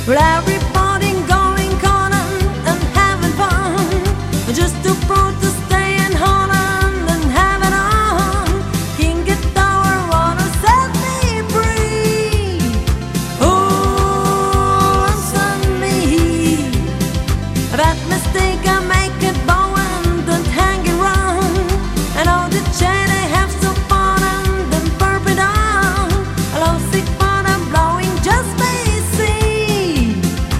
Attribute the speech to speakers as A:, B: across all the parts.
A: Well, everybody going corner and having fun, just to prove to stay in Holland and have it on. King Guitar wanna set me free. Oh, listen me. That mistake I make it bowing, don't hang around. And all the chain I have so fun and then burp it on. I love sick fun I'm blowing just may see.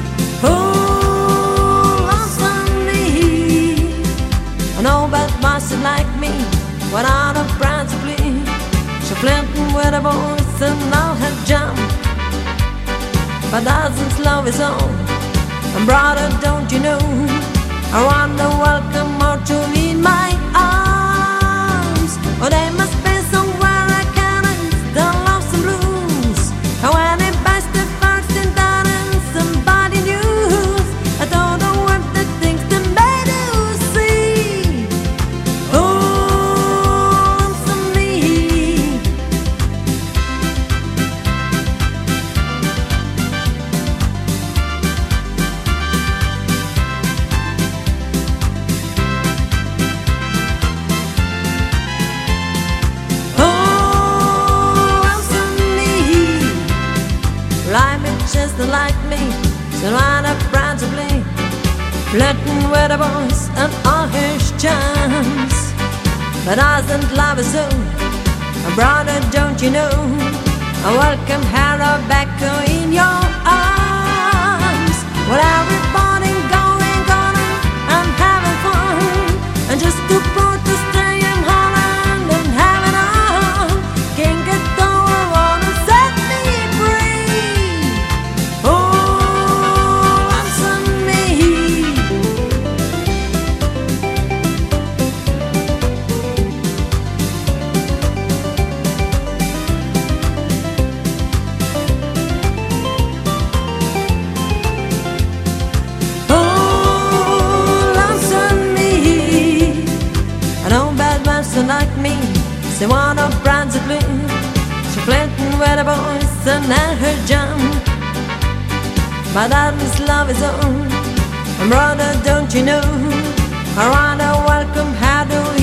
A: Oh, listen me. I know bad master like me went out of France to play. She flirting with the boys and all have jumped, but doesn't love his own. And brother, don't you know, I want to welcome her to me in my arms. Oh, they must be somewhere I can the loves and blues. And when it buys the first in that and somebody news, I don't know what the things that made you see. Oh, listen me. Just like me, so not a brand to play, flirting with the boys and all his charms, but doesn't love us so. Brother, don't you know, I welcome her back in your arms. Well, everybody going and having fun, and just to prove to stay in Holland and have it on. King Guitar wanna set me free. Oh, listen me. Oh, listen me. I know bad person like me, say one of brands of blue. She flirting with the boys and let her jump, but daddy's love is on. And brother, don't you know, I wanna welcome her to